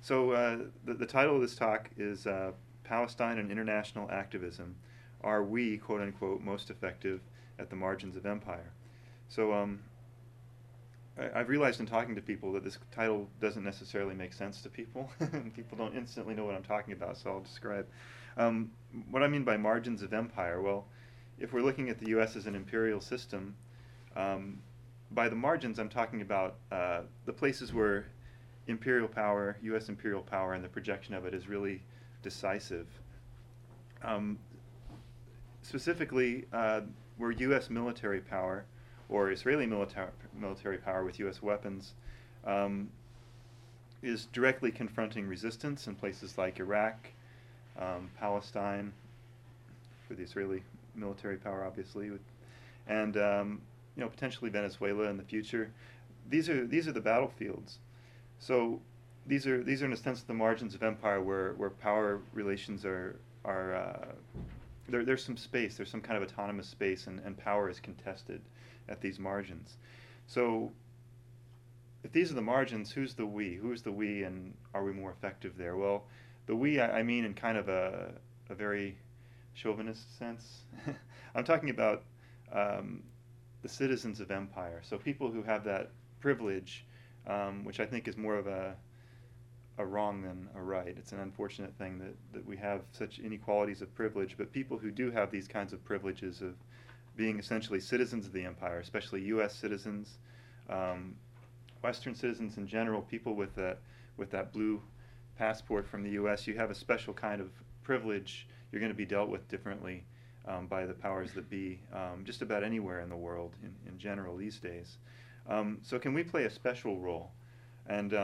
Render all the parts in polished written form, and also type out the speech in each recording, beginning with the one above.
The title of this talk is Palestine and International Activism. Are we, quote unquote, most effective at the margins of empire? So I've realized in talking to people that this title doesn't necessarily make sense to people. People don't instantly know what I'm talking about, so I'll describe. Um, what I mean by margins of empire, well, if we're looking at the U.S. as an imperial system, um, by the margins I'm talking about the places where imperial power, U.S. imperial power, and the projection of it is really decisive. Um, Specifically, where U.S. military power or Israeli military power with U.S. weapons um, is directly confronting resistance in places like Iraq, Palestine, for the Israeli military power, obviously, and potentially Venezuela in the future. These are the battlefields. So these are in a sense the margins of empire where power relations are there's some space, there's some kind of autonomous space, and power is contested at these margins. So if these are the margins, who's the we? Who's the we, and are we more effective there? Well, the we I mean in kind of a very chauvinist sense. I'm talking about um, the citizens of empire. So people who have that privilege, which I think is more of a wrong than a right. It's an unfortunate thing that we have such inequalities of privilege, but people who do have these kinds of privileges of being essentially citizens of the empire, especially U.S. citizens, um, Western citizens in general, people with that blue passport from the U.S., you have a special kind of privilege. You're going to be dealt with differently by the powers that be, just about anywhere in the world in general these days. So can we play a special role? And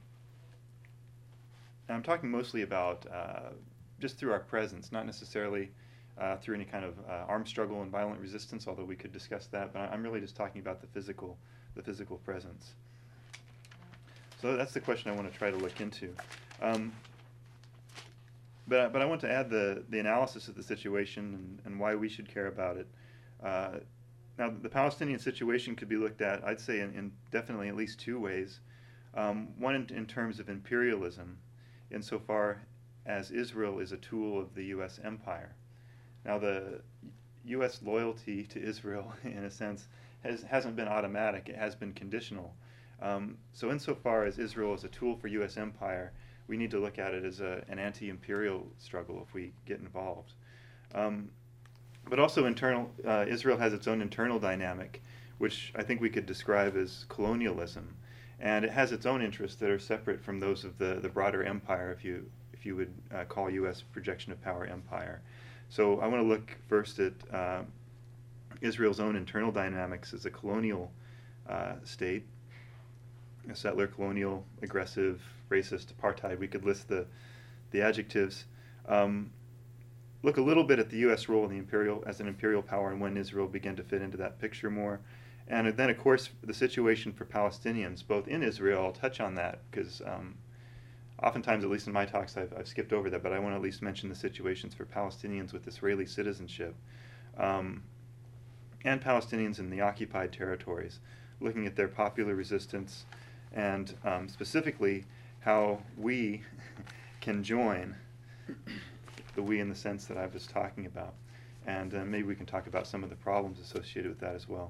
I'm talking mostly about just through our presence, not necessarily through any kind of armed struggle and violent resistance, although we could discuss that. But I'm really just talking about the physical presence. So that's the question I want to try to look into. Um, but I want to add the analysis of the situation and why we should care about it. Uh, Now, the Palestinian situation could be looked at, I'd say, in definitely at least two ways. One in terms of imperialism, insofar as Israel is a tool of the U.S. empire. Now, the U.S. loyalty to Israel, in a sense, hasn't been automatic. It has been conditional. So insofar as Israel is a tool for U.S. empire, we need to look at it as an anti-imperial struggle if we get involved. Um, but also Israel has its own internal dynamic, which I think we could describe as colonialism. And it has its own interests that are separate from those of the broader empire, if you would call U.S. projection of power empire. So I want to look first at Israel's own internal dynamics as a colonial state, a settler, colonial, aggressive, racist, apartheid. We could list the adjectives. Look a little bit at the U.S. role in as an imperial power and when Israel began to fit into that picture more. And then, of course, the situation for Palestinians, both in Israel. I'll touch on that because oftentimes, at least in my talks, I've skipped over that, but I want to at least mention the situations for Palestinians with Israeli citizenship and Palestinians in the occupied territories, looking at their popular resistance and specifically how we can join, the we in the sense that I was talking about. And maybe we can talk about some of the problems associated with that as well.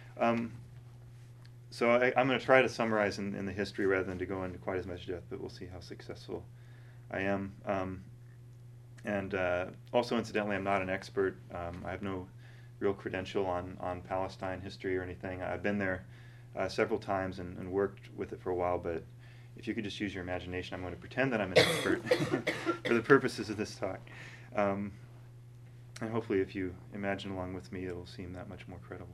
So I'm going to try to summarize in the history rather than to go into quite as much depth, but we'll see how successful I am. Also, incidentally, I'm not an expert. I have no real credential on Palestine history or anything. I've been there several times and worked with it for a while, but if you could just use your imagination, I'm going to pretend that I'm an expert for the purposes of this talk. And hopefully, if you imagine along with me, it'll seem that much more credible.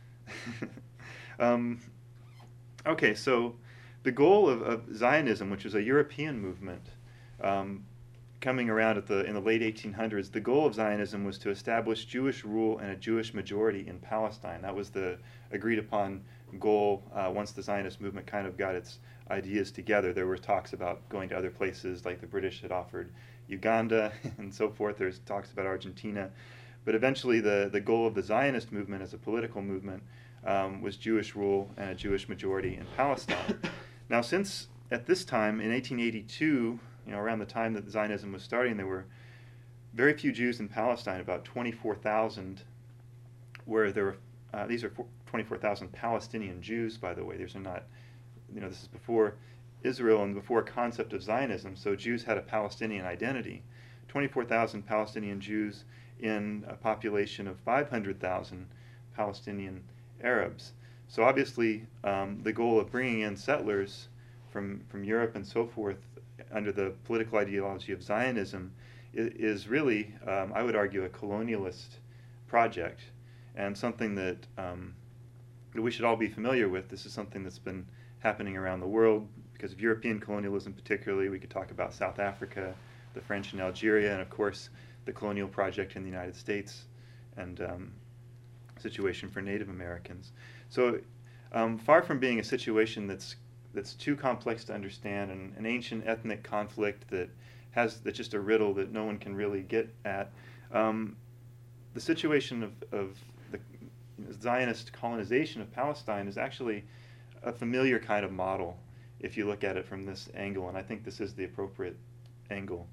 Okay, so the goal of Zionism, which was a European movement coming around in the late 1800s, the goal of Zionism was to establish Jewish rule and a Jewish majority in Palestine. That was the agreed upon goal once the Zionist movement kind of got its ideas together. There were talks about going to other places, like the British had offered Uganda and so forth. There's talks about Argentina. But eventually the goal of the Zionist movement as a political movement was Jewish rule and a Jewish majority in Palestine. Now, since at this time, in 1882, around the time that Zionism was starting, there were very few Jews in Palestine, about 24,000, where there were, these are 24,000 Palestinian Jews, by the way. These are not, this is before Israel and before concept of Zionism, so Jews had a Palestinian identity. 24,000 Palestinian Jews in a population of 500,000 Palestinian Arabs. So obviously, the goal of bringing in settlers from Europe and so forth under the political ideology of Zionism is really, I would argue, a colonialist project, and something that we should all be familiar with. This is something that's been happening around the world because of European colonialism particularly. We could talk about South Africa, the French in Algeria, and of course the colonial project in the United States and situation for Native Americans. So far from being a situation that's too complex to understand, and an ancient ethnic conflict that's just a riddle that no one can really get at, the situation of the Zionist colonization of Palestine is actually a familiar kind of model if you look at it from this angle, and I think this is the appropriate angle.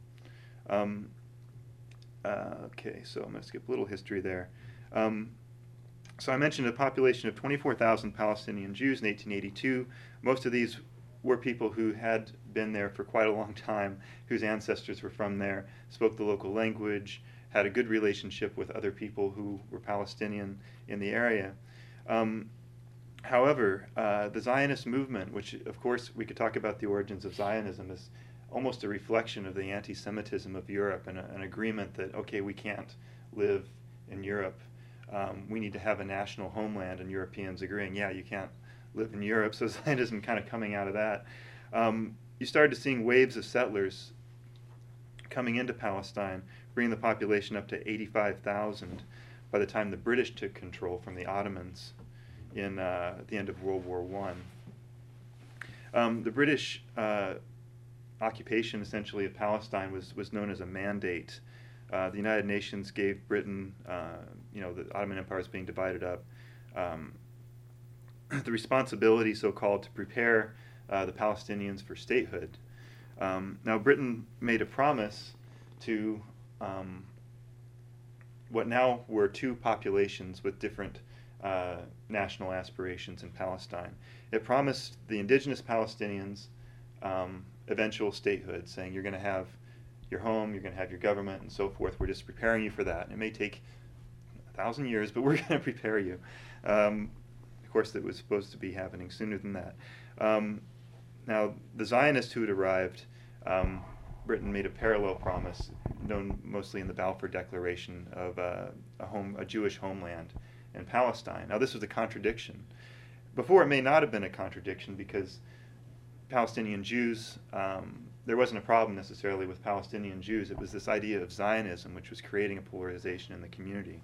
Okay, so I'm going to skip a little history there. So I mentioned a population of 24,000 Palestinian Jews in 1882. Most of these were people who had been there for quite a long time, whose ancestors were from there, spoke the local language, had a good relationship with other people who were Palestinian in the area. However, the Zionist movement, which of course we could talk about the origins of Zionism, is almost a reflection of the anti-Semitism of Europe, and an agreement that, okay, we can't live in Europe. We need to have a national homeland, and Europeans agreeing, yeah, you can't live in Europe. So Zionism kind of coming out of that. You started seeing waves of settlers coming into Palestine, bringing the population up to 85,000 by the time the British took control from the Ottomans in at the end of World War I. The British occupation, essentially, of Palestine was known as a mandate. The United Nations gave Britain, the Ottoman Empire is being divided up, the responsibility, so-called, to prepare the Palestinians for statehood. Now, Britain made a promise to what now were two populations with different national aspirations in Palestine. It promised the indigenous Palestinians eventual statehood, saying you're going to have your home, you're going to have your government, and so forth. We're just preparing you for that. And it may take 1,000 years, but we're going to prepare you. Of course, that was supposed to be happening sooner than that. Now, the Zionists who had arrived, Britain made a parallel promise, known mostly in the Balfour Declaration, of a Jewish homeland in Palestine. Now, this was a contradiction. Before, it may not have been a contradiction because Palestinian Jews, there wasn't a problem necessarily with Palestinian Jews. It was this idea of Zionism, which was creating a polarization in the community.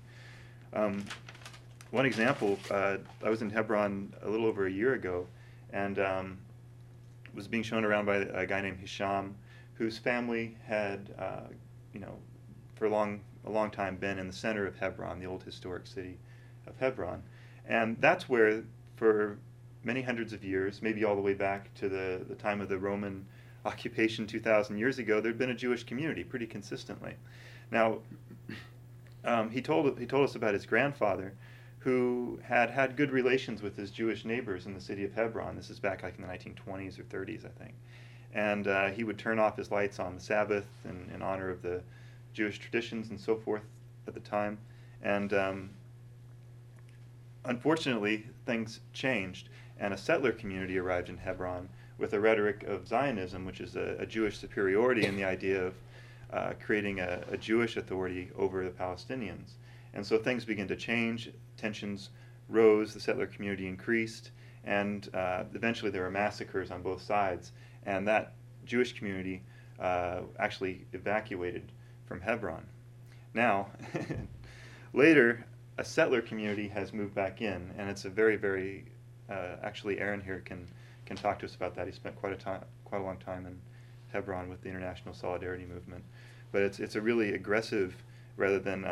One example, I was in Hebron a little over a year ago, and was being shown around by a guy named Hisham, whose family had, for a long time been in the center of Hebron, the old historic city of Hebron. And that's where, for many hundreds of years, maybe all the way back to the time of the Roman occupation 2,000 years ago, there'd been a Jewish community pretty consistently. Now, he told us about his grandfather, who had good relations with his Jewish neighbors in the city of Hebron. This is back like in the 1920s or 30s, I think. And he would turn off his lights on the Sabbath in honor of the Jewish traditions and so forth at the time. And unfortunately, things changed, and a settler community arrived in Hebron with a rhetoric of Zionism, which is a Jewish superiority in the idea of creating a Jewish authority over the Palestinians. And so things began to change, tensions rose, the settler community increased, and eventually there were massacres on both sides. And that Jewish community actually evacuated from Hebron. Now, later, a settler community has moved back in, and it's a very, very, actually Aaron here can talk to us about that. He spent quite a long time in Hebron with the International Solidarity Movement. But it's a really aggressive, rather than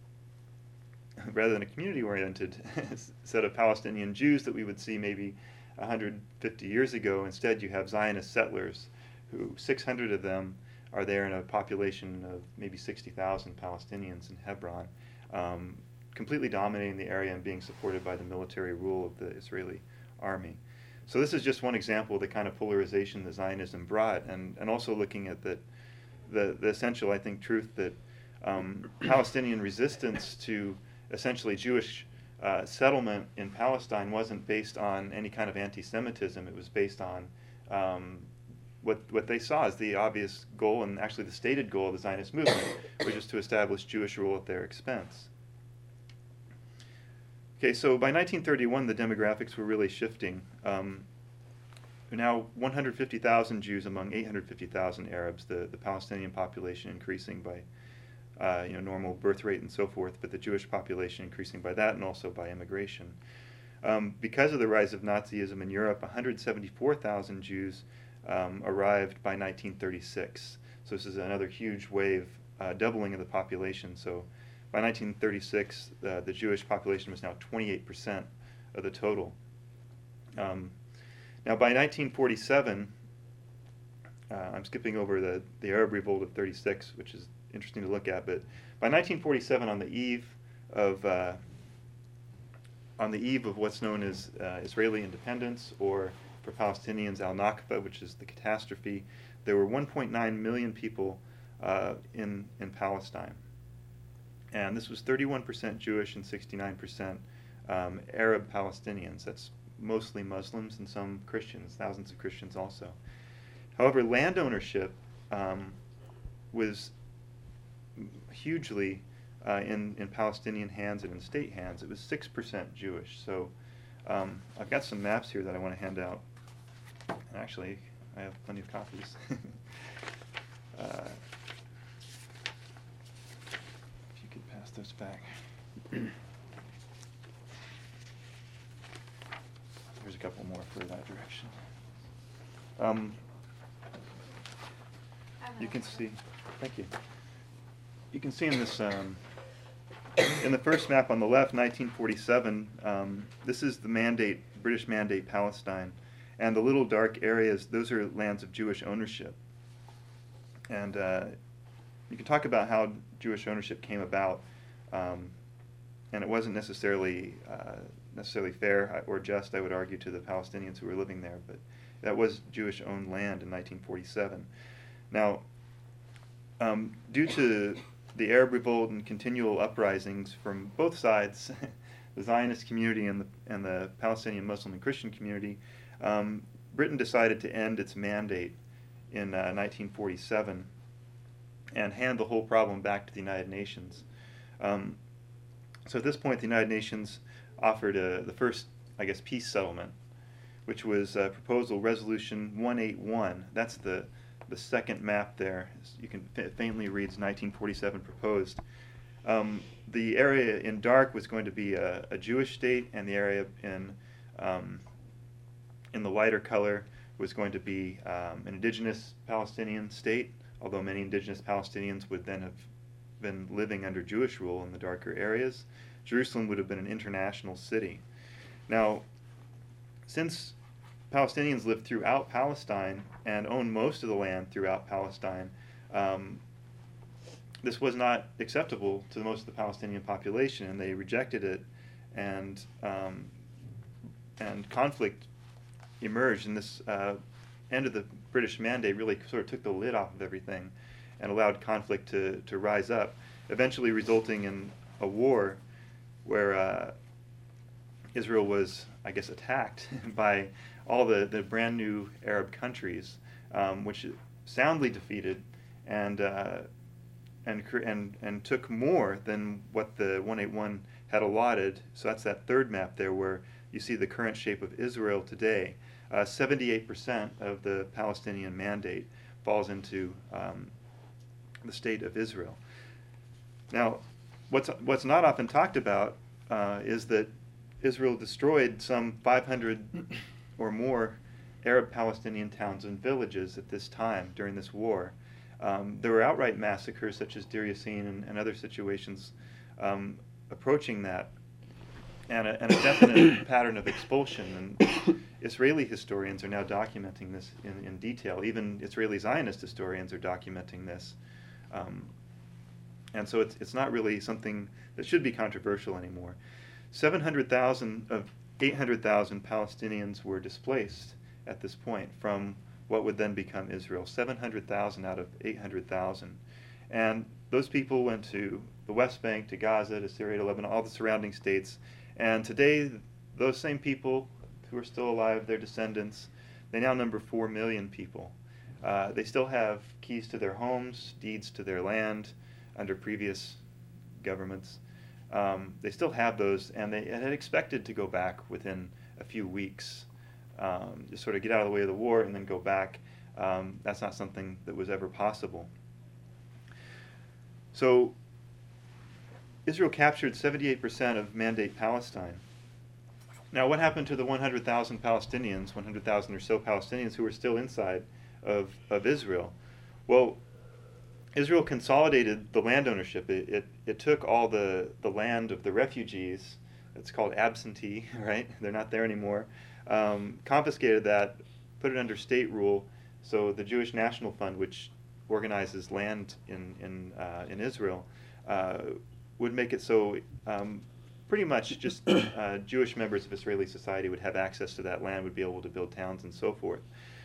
a community-oriented set of Palestinian Jews that we would see maybe 150 years ago. Instead, you have Zionist settlers, who 600 of them are there in a population of maybe 60,000 Palestinians in Hebron, completely dominating the area and being supported by the military rule of the Israeli army. So this is just one example of the kind of polarization that Zionism brought, and also looking at the essential, I think, truth that Palestinian resistance to essentially Jewish settlement in Palestine wasn't based on any kind of anti-Semitism. It was based on what they saw as the obvious goal, and actually the stated goal of the Zionist movement, which is to establish Jewish rule at their expense. Okay, so by 1931, the demographics were really shifting. Now 150,000 Jews among 850,000 Arabs, the Palestinian population increasing by normal birth rate and so forth, but the Jewish population increasing by that and also by immigration. Because of the rise of Nazism in Europe, 174,000 Jews arrived by 1936. So this is another huge wave, doubling of the population. So by 1936, the Jewish population was now 28% of the total. Now by 1947, I'm skipping over the Arab Revolt of 36, which is interesting to look at, but by 1947, on the eve of what's known as Israeli independence, or for Palestinians, Al-Nakba, which is the catastrophe, there were 1.9 million people in Palestine. And this was 31% Jewish and 69% Arab Palestinians. That's mostly Muslims and some Christians, thousands of Christians also. However, land ownership was hugely in Palestinian hands and in state hands. It was 6% Jewish. So I've got some maps here that I want to hand out. And actually, I have plenty of copies. If you could pass those back. There's a couple more for that direction. You can see, thank you. You can see in this, in the first map on the left, 1947, this is the mandate, British Mandate Palestine. And the little dark areas, those are lands of Jewish ownership. And you can talk about how Jewish ownership came about, and it wasn't necessarily fair or just, I would argue, to the Palestinians who were living there, but that was Jewish-owned land in 1947. Now, due to the Arab Revolt and continual uprisings from both sides, the Zionist community and the Palestinian Muslim and Christian community, Britain decided to end its mandate in 1947 and hand the whole problem back to the United Nations. So at this point, the United Nations offered the first, I guess, peace settlement, which was Proposal Resolution 181. That's the second map there. You can faintly reads 1947 proposed. The area in dark was going to be a Jewish state, and the area in the lighter color was going to be an indigenous Palestinian state, although many indigenous Palestinians would then have been living under Jewish rule in the darker areas. Jerusalem would have been an international city. Now, since Palestinians lived throughout Palestine and owned most of the land throughout Palestine, this was not acceptable to most of the Palestinian population, and they rejected it, and conflict emerged, and this end of the British Mandate really sort of took the lid off of everything and allowed conflict to rise up, eventually resulting in a war where Israel was, I guess, attacked by all the brand new Arab countries, which it soundly defeated and took more than what the 181 had allotted. So that's that third map there where you see the current shape of Israel today. 78% of the Palestinian Mandate falls into the state of Israel. Now, what's not often talked about is that Israel destroyed some 500 or more Arab Palestinian towns and villages at this time during this war. There were outright massacres such as Deir Yassin and other situations approaching that, and a definite pattern of expulsion. Israeli historians are now documenting this in detail. Even Israeli Zionist historians are documenting this. And so it's not really something that should be controversial anymore. 700,000 of 800,000 Palestinians were displaced at this point from what would then become Israel. 700,000 out of 800,000. And those people went to the West Bank, to Gaza, to Syria, to Lebanon, all the surrounding states. And today, those same people who are still alive, their descendants, they now number 4 million people. They still have keys to their homes, deeds to their land under previous governments. They still have those, and they had expected to go back within a few weeks, just sort of get out of the way of the war and then go back. That's not something that was ever possible. So Israel captured 78% of Mandate Palestine. Now, what happened to the 100,000 Palestinians, 100,000 or so Palestinians who were still inside of Israel? Well, Israel consolidated the land ownership. It took all the land of the refugees. It's called absentee, right? They're not there anymore. Confiscated that, put it under state rule. So the Jewish National Fund, which organizes land in Israel, would make it so pretty much just Jewish members of Israeli society would have access to that land, would be able to build towns and so forth.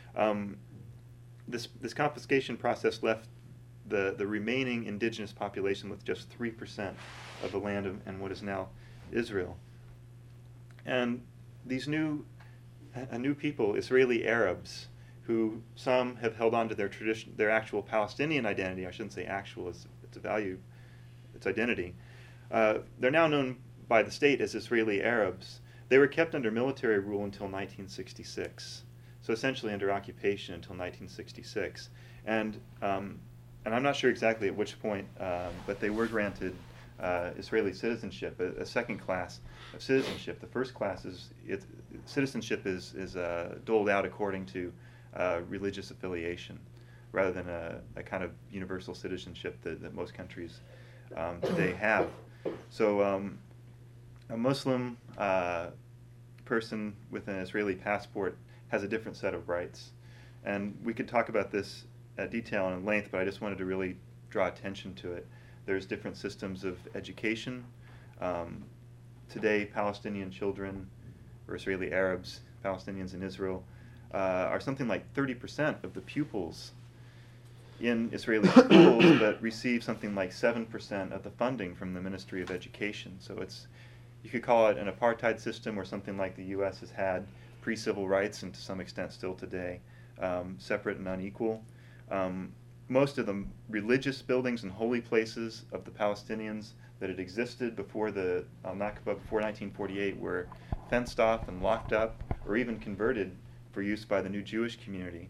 This confiscation process left the remaining indigenous population with just 3% of the land and what is now Israel. And these new people, Israeli Arabs, who some have held on to their tradition, their actual Palestinian identity. I shouldn't say actual; it's a value, it's identity. They're now known by the state as Israeli Arabs. They were kept under military rule until 1966, so essentially under occupation until 1966. And I'm not sure exactly at which point, but they were granted Israeli citizenship, a second class of citizenship. The first class citizenship is doled out according to religious affiliation, rather than a kind of universal citizenship that most countries today have. So a Muslim person with an Israeli passport has a different set of rights. And we could talk about this at detail and in length, but I just wanted to really draw attention to it. There's different systems of education. Today, Palestinian children, or Israeli Arabs, Palestinians in Israel, are something like 30% of the pupils in Israeli schools, but receive something like 7% of the funding from the Ministry of Education. So you could call it an apartheid system, or something like the U.S. has had pre-civil rights, and to some extent still today, separate and unequal. Most of the religious buildings and holy places of the Palestinians that had existed before the Nakba, before 1948, were fenced off and locked up, or even converted for use by the new Jewish community.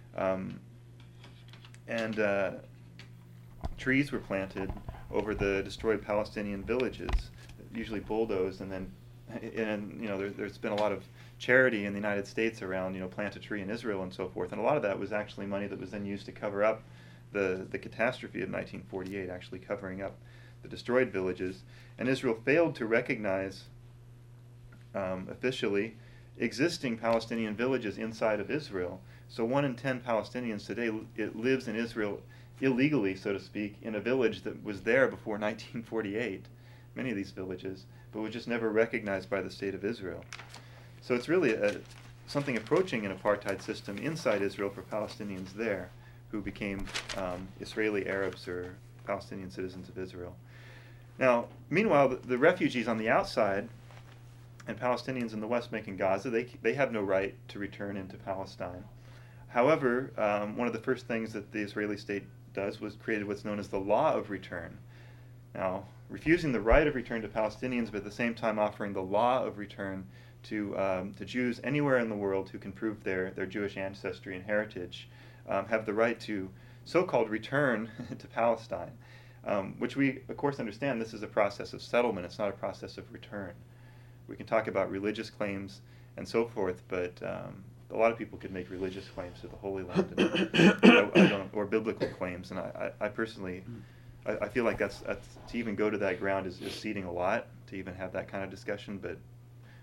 Trees were planted over the destroyed Palestinian villages, usually bulldozed, and there's been a lot of charity in the United States around, plant a tree in Israel and so forth, and a lot of that was actually money that was then used to cover up the catastrophe of 1948, actually covering up the destroyed villages. And Israel failed to recognize officially existing Palestinian villages inside of Israel. So 1 in 10 Palestinians today lives in Israel illegally, so to speak, in a village that was there before 1948, many of these villages, but was just never recognized by the state of Israel. So it's really something approaching an apartheid system inside Israel for Palestinians there, who became Israeli Arabs or Palestinian citizens of Israel. Now, meanwhile, the refugees on the outside and Palestinians in the West Bank and Gaza, they have no right to return into Palestine. However, one of the first things that the Israeli state does was created what's known as the law of return. Now, refusing the right of return to Palestinians, but at the same time offering the law of return to Jews anywhere in the world who can prove their Jewish ancestry and heritage, have the right to so-called return to Palestine, which we, of course, understand this is a process of settlement. It's not a process of return. We can talk about religious claims and so forth, but a lot of people could make religious claims to the Holy Land, and or biblical claims. And I personally, I feel like that's to even go to that ground is ceding a lot to even have that kind of discussion. But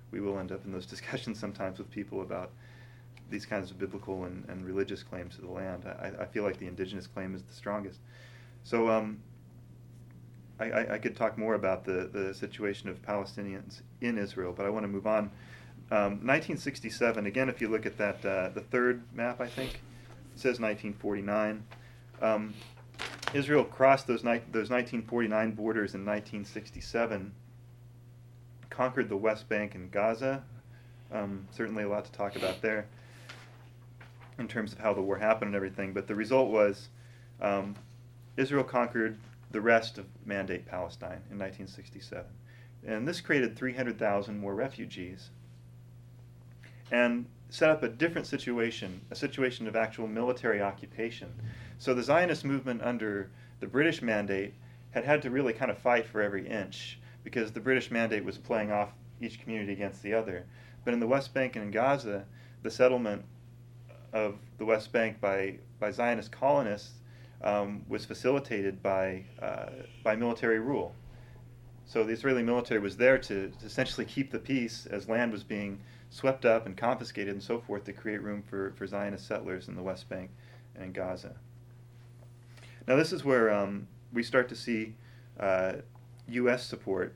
we will end up in those discussions sometimes with people about these kinds of biblical and religious claims to the land. I feel like the indigenous claim is the strongest. So I could talk more about the situation of Palestinians in Israel, but I want to move on. 1967, again, if you look at that, the third map, I think, it says 1949. Israel crossed those 1949 borders in 1967, conquered the West Bank and Gaza. Certainly a lot to talk about there in terms of how the war happened and everything, but the result was Israel conquered the rest of Mandate Palestine in 1967. And this created 300,000 more refugees and set up a different situation, a situation of actual military occupation. So the Zionist movement under the British Mandate had to really kind of fight for every inch because the British Mandate was playing off each community against the other. But in the West Bank and in Gaza, the settlement of the West Bank by Zionist colonists was facilitated by military rule. So the Israeli military was there to essentially keep the peace as land was being swept up and confiscated and so forth to create room for Zionist settlers in the West Bank and in Gaza. Now this is where we start to see U.S. support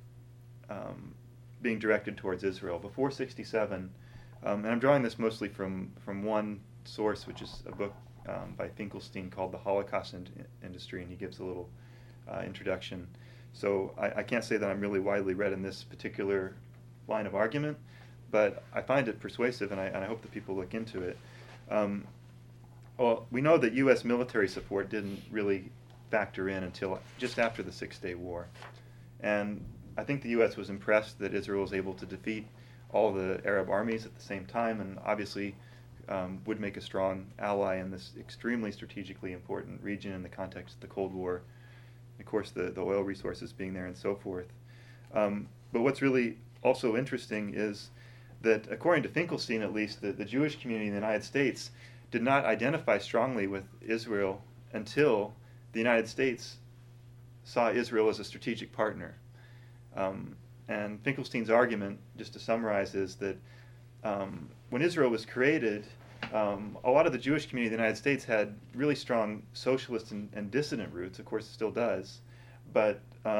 being directed towards Israel. Before 67, and I'm drawing this mostly from one source, which is a book by Finkelstein called The Holocaust Industry, and he gives a little introduction. So I can't say that I'm really widely read in this particular line of argument, but I find it persuasive, and I hope that people look into it. Well, we know that U.S. military support didn't really factor in until just after the Six-Day War. And I think the U.S. was impressed that Israel was able to defeat all the Arab armies at the same time, and obviously would make a strong ally in this extremely strategically important region in the context of the Cold War. Of course, the oil resources being there and so forth. But what's really also interesting is that, according to Finkelstein at least, the Jewish community in the United States did not identify strongly with Israel until the United States saw Israel as a strategic partner. And Finkelstein's argument, just to summarize, is that when Israel was created, a lot of the Jewish community in the United States had really strong socialist and dissident roots. Of course, it still does. But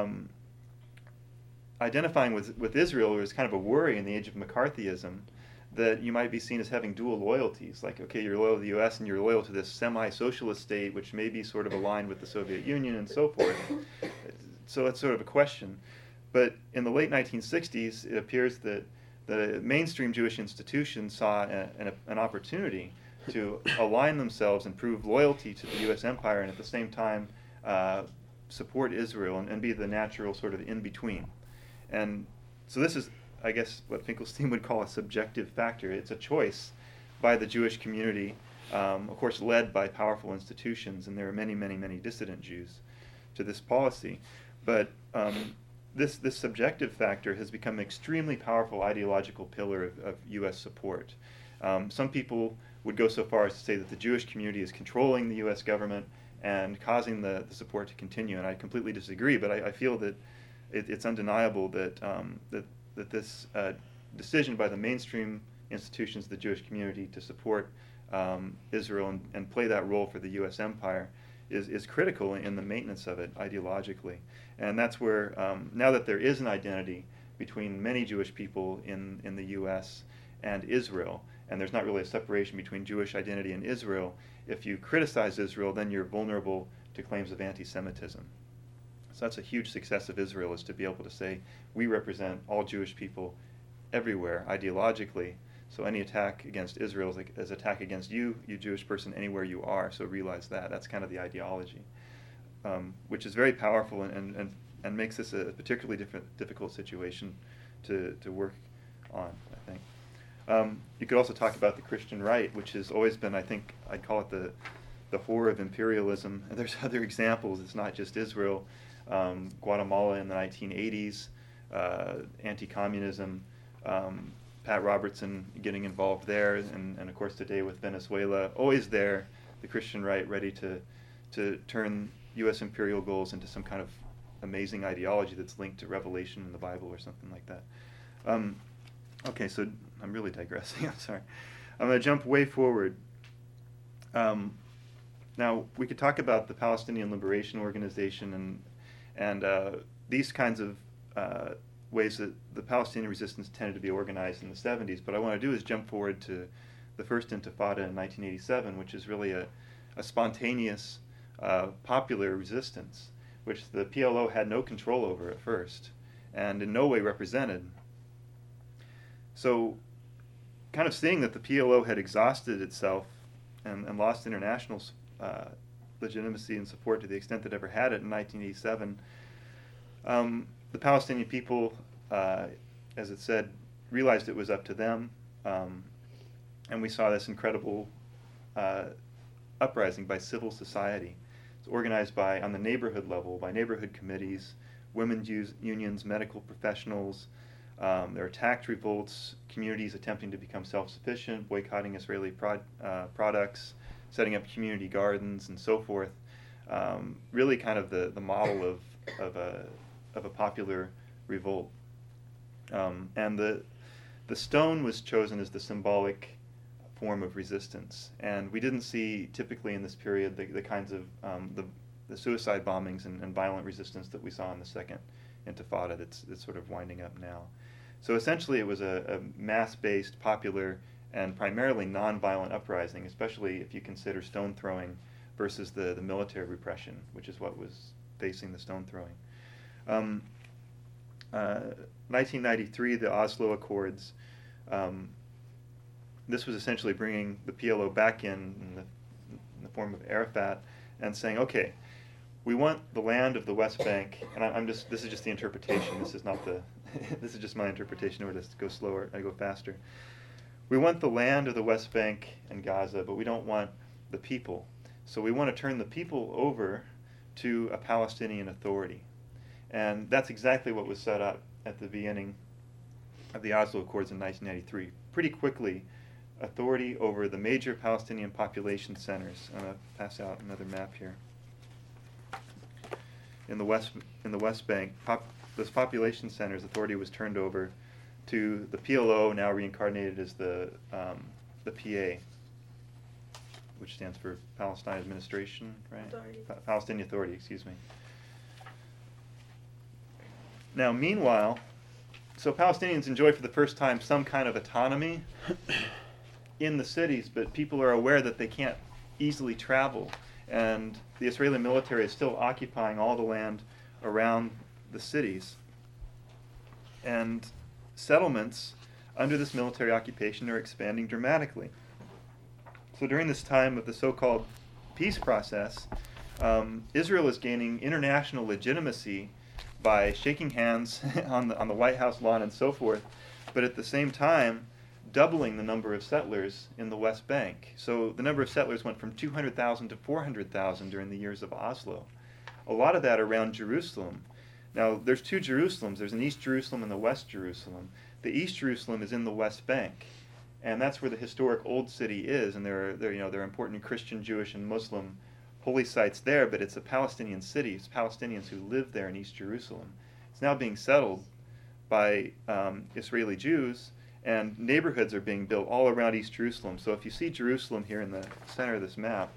identifying with Israel was kind of a worry in the age of McCarthyism that you might be seen as having dual loyalties. Like, okay, you're loyal to the U.S. and you're loyal to this semi-socialist state, which may be sort of aligned with the Soviet Union and so forth. So it's sort of a question. But in the late 1960s, it appears that the mainstream Jewish institutions saw an opportunity to align themselves and prove loyalty to the U.S. empire and at the same time support Israel and be the natural sort of in-between. And so this is, I guess, what Finkelstein would call a subjective factor. It's a choice by the Jewish community, of course led by powerful institutions, and there are many, many, many dissident Jews to this policy. But this subjective factor has become an extremely powerful ideological pillar of U.S. support. Some people would go so far as to say that the Jewish community is controlling the U.S. government and causing the support to continue, and I completely disagree, but I feel that it's undeniable that this decision by the mainstream institutions of the Jewish community to support Israel and play that role for the U.S. empire is critical in the maintenance of it ideologically. And that's where, now that there is an identity between many Jewish people in the U.S. and Israel, and there's not really a separation between Jewish identity and Israel, if you criticize Israel, then you're vulnerable to claims of anti-Semitism. So that's a huge success of Israel, is to be able to say, we represent all Jewish people everywhere ideologically, so any attack against Israel is an attack against you Jewish person, anywhere you are, so realize that. That's kind of the ideology, which is very powerful and makes this a particularly difficult situation to work on, I think. You could also talk about the Christian right, which has always been, I think, I'd call it the horror of imperialism. And there's other examples. It's not just Israel. Guatemala in the 1980s, anti-communism, Pat Robertson getting involved there, and of course today with Venezuela, always there, the Christian right ready to turn U.S. imperial goals into some kind of amazing ideology that's linked to revelation in the Bible or something like that. Okay, so I'm really digressing. I'm sorry. I'm going to jump way forward. Now, we could talk about the Palestinian Liberation Organization and these kinds of ways that the Palestinian resistance tended to be organized in the 70s, but what I want to do is jump forward to the first Intifada in 1987, which is really a spontaneous, popular resistance, which the PLO had no control over at first and in no way represented. So, kind of seeing that the PLO had exhausted itself and lost international legitimacy and support to the extent that it ever had it in 1987, the Palestinian people, as it said, realized it was up to them, and we saw this incredible uprising by civil society. It's organized on the neighborhood level, by neighborhood committees, women's unions, medical professionals. There were tax revolts, communities attempting to become self-sufficient, boycotting Israeli products, setting up community gardens, and so forth. Really kind of the model of a popular revolt. And the stone was chosen as the symbolic form of resistance. And we didn't see typically in this period the kinds of the suicide bombings and violent resistance that we saw in the Second Intifada that's sort of winding up now. So essentially it was a mass-based, popular, and primarily non-violent uprising, especially if you consider stone throwing versus the military repression, which is what was facing the stone throwing. 1993, the Oslo Accords. This was essentially bringing the PLO back in the form of Arafat and saying, okay, we want the land of the West Bank, and this is just the interpretation. This is not this is just my interpretation. Or to go slower, I go faster. We want the land of the West Bank and Gaza, but we don't want the people. So we want to turn the people over to a Palestinian authority. And that's exactly what was set up at the beginning of the Oslo Accords in 1993. Pretty quickly, authority over the major Palestinian population centers. I'm going to pass out another map here. In the West Bank, those population centers, authority was turned over to the PLO, now reincarnated as the PA, which stands for Palestine Administration, right? Authority. Palestinian Authority, excuse me. Now, meanwhile, so Palestinians enjoy for the first time some kind of autonomy in the cities, but people are aware that they can't easily travel, and the Israeli military is still occupying all the land around the cities. And settlements under this military occupation are expanding dramatically. So during this time of the so-called peace process, Israel is gaining international legitimacy by shaking hands on the White House lawn and so forth, but at the same time doubling the number of settlers in the West Bank. So the number of settlers went from 200,000 to 400,000 during the years of Oslo. A lot of that around Jerusalem. Now, there's two Jerusalems. There's an East Jerusalem and the West Jerusalem. The East Jerusalem is in the West Bank, and that's where the historic Old City is, and there are important Christian, Jewish, and Muslim holy sites there, but it's a Palestinian city. It's Palestinians who live there in East Jerusalem. It's now being settled by Israeli Jews, and neighborhoods are being built all around East Jerusalem. So if you see Jerusalem here in the center of this map,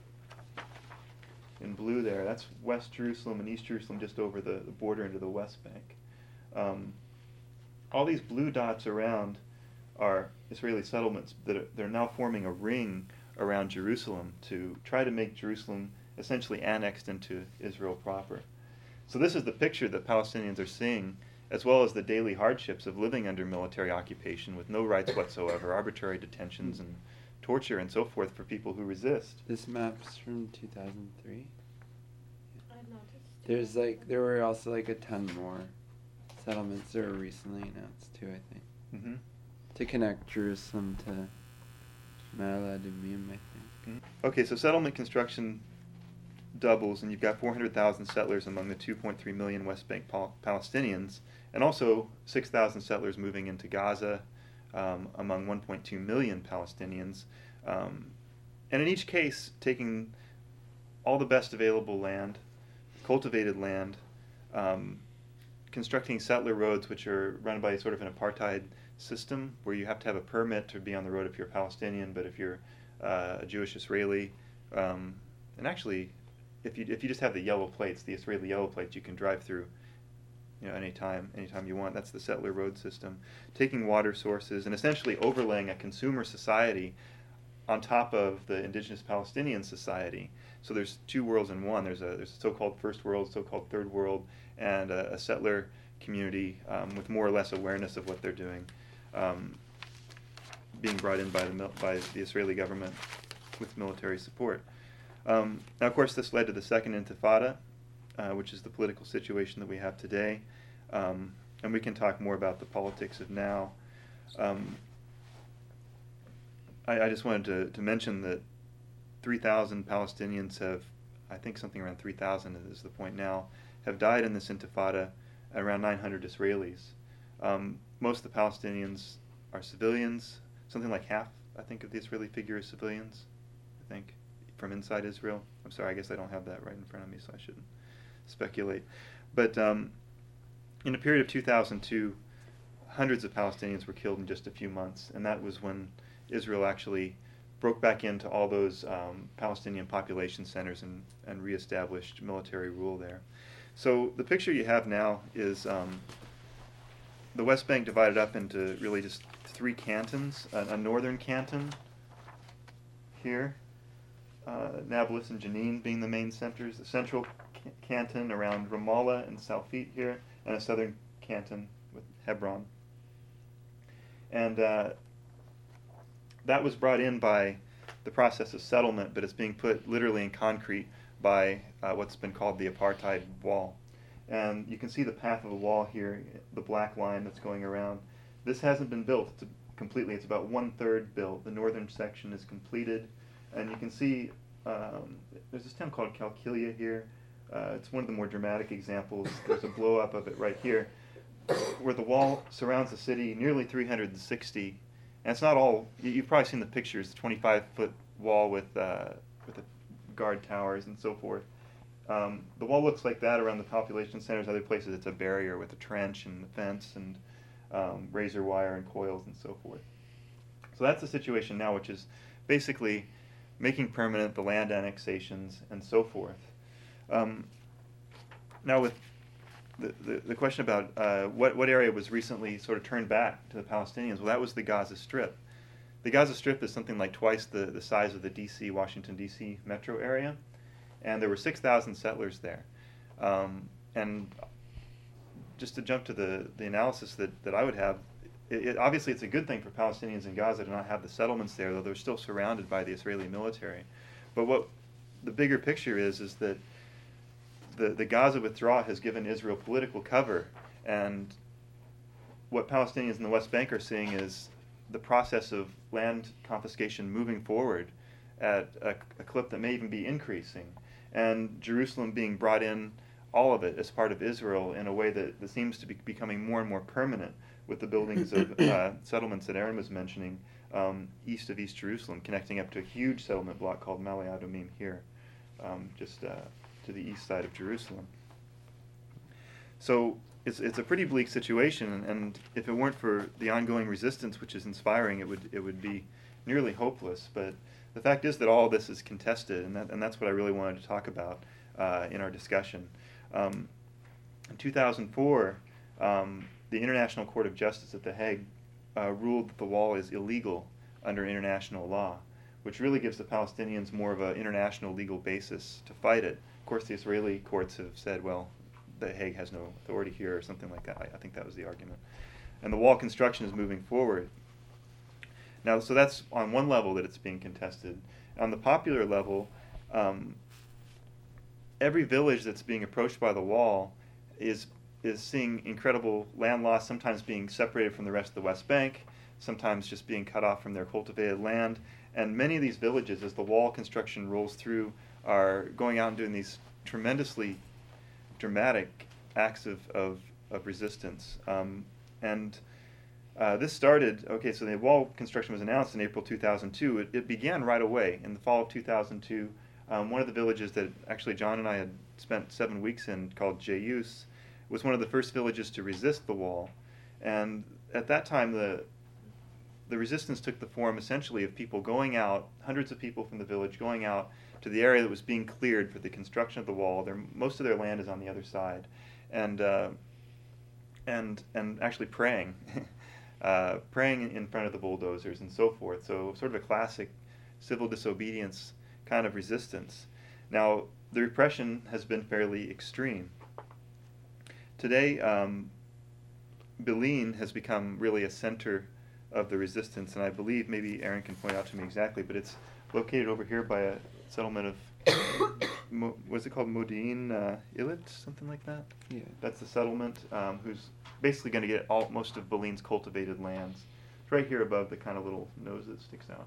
in blue there, that's West Jerusalem and East Jerusalem just over the border into the West Bank. All these blue dots around are Israeli settlements they're now forming a ring around Jerusalem to try to make Jerusalem essentially annexed into Israel proper. So this is the picture that Palestinians are seeing, as well as the daily hardships of living under military occupation with no rights whatsoever, arbitrary detentions and torture and so forth for people who resist. This map's from 2003. I noticed. There were also a ton more settlements that were recently announced too, I think. Mm-hmm. To connect Jerusalem to Ma'ale Adumim, I think. Mm-hmm. Okay, so settlement construction doubles, and you've got 400,000 settlers among the 2.3 million West Bank Palestinians, and also 6,000 settlers moving into Gaza among 1.2 million Palestinians. And in each case, taking all the best available land, cultivated land, constructing settler roads which are run by sort of an apartheid system where you have to have a permit to be on the road if you're Palestinian, but if you're a Jewish Israeli, and actually, if you just have the yellow plates, the Israeli yellow plates, you can drive through, anytime you want. That's the settler road system. Taking water sources and essentially overlaying a consumer society on top of the indigenous Palestinian society. So there's two worlds in one. There's a so-called first world, so-called third world, and a settler community with more or less awareness of what they're doing, being brought in by the Israeli government with military support. Now, of course, this led to the Second Intifada, which is the political situation that we have today. And we can talk more about the politics of now. I just wanted to mention that 3,000 Palestinians have, I think something around 3,000 is the point now, have died in this Intifada, around 900 Israelis. Most of the Palestinians are civilians. Something like half, I think, of the Israeli figure is civilians, I think, from inside Israel. I'm sorry, I guess I don't have that right in front of me, so I shouldn't speculate. But in a period of 2002, hundreds of Palestinians were killed in just a few months, and that was when Israel actually broke back into all those Palestinian population centers and reestablished military rule there. So the picture you have now is the West Bank divided up into really just three cantons, a northern canton here, Nablus and Jenin being the main centers, the central canton around Ramallah and Salfit here, and a southern canton with Hebron. And that was brought in by the process of settlement, but it's being put literally in concrete by what's been called the apartheid wall. And you can see the path of the wall here, the black line that's going around. This hasn't been built completely. It's about 1/3 built. The northern section is completed. And you can see there's this town called Qalqilia here. It's one of the more dramatic examples. There's a blow-up of it right here, where the wall surrounds the city nearly 360. And it's not all, you've probably seen the pictures, the 25-foot wall with the guard towers and so forth. The wall looks like that around the population centers. Other places it's a barrier with a trench and a fence and razor wire and coils and so forth. So that's the situation now, which is basically making permanent the land annexations and so forth. Now with the question about what area was recently sort of turned back to the Palestinians, well, that was the Gaza Strip. The Gaza Strip is something like twice the size of the Washington, D.C. metro area, and there were 6,000 settlers there. And just to jump to the analysis that I would have, obviously it's a good thing for Palestinians in Gaza to not have the settlements there, though they're still surrounded by the Israeli military. But what the bigger picture is that the Gaza withdrawal has given Israel political cover, and what Palestinians in the West Bank are seeing is the process of land confiscation moving forward at a clip that may even be increasing, and Jerusalem being brought in, all of it, as part of Israel in a way that seems to be becoming more and more permanent with the buildings of settlements that Aaron was mentioning east of East Jerusalem, connecting up to a huge settlement block called Male Adumim here, just to the east side of Jerusalem. So it's a pretty bleak situation, and if it weren't for the ongoing resistance, which is inspiring, it would be nearly hopeless. But the fact is that all of this is contested, and that's what I really wanted to talk about in our discussion. In 2004, the International Court of Justice at The Hague ruled that the wall is illegal under international law, which really gives the Palestinians more of an international legal basis to fight it. Of course, the Israeli courts have said, well, The Hague has no authority here, or something like that. I think that was the argument. And the wall construction is moving forward. Now, so that's on one level that it's being contested. On the popular level, every village that's being approached by the wall is seeing incredible land loss, sometimes being separated from the rest of the West Bank, sometimes just being cut off from their cultivated land. And many of these villages, as the wall construction rolls through, are going out and doing these tremendously dramatic acts of resistance. This started, so the wall construction was announced in April 2002. It began right away. In the fall of 2002, one of the villages that actually John and I had spent 7 weeks in, called Jayus, was one of the first villages to resist the wall. And at that time, the resistance took the form essentially of people going out, hundreds of people from the village going out to the area that was being cleared for the construction of the wall. Most of their land is on the other side, and actually praying, praying in front of the bulldozers and so forth. So sort of a classic civil disobedience kind of resistance. Now, the repression has been fairly extreme. Today, Bilin has become really a center of the resistance, and I believe, maybe Aaron can point out to me exactly, but it's located over here by a settlement of, what's it called, Modi'in Illit, something like that? Yeah. That's the settlement, who's basically going to get most of Bilin's cultivated lands. It's right here above the kind of little nose that sticks out.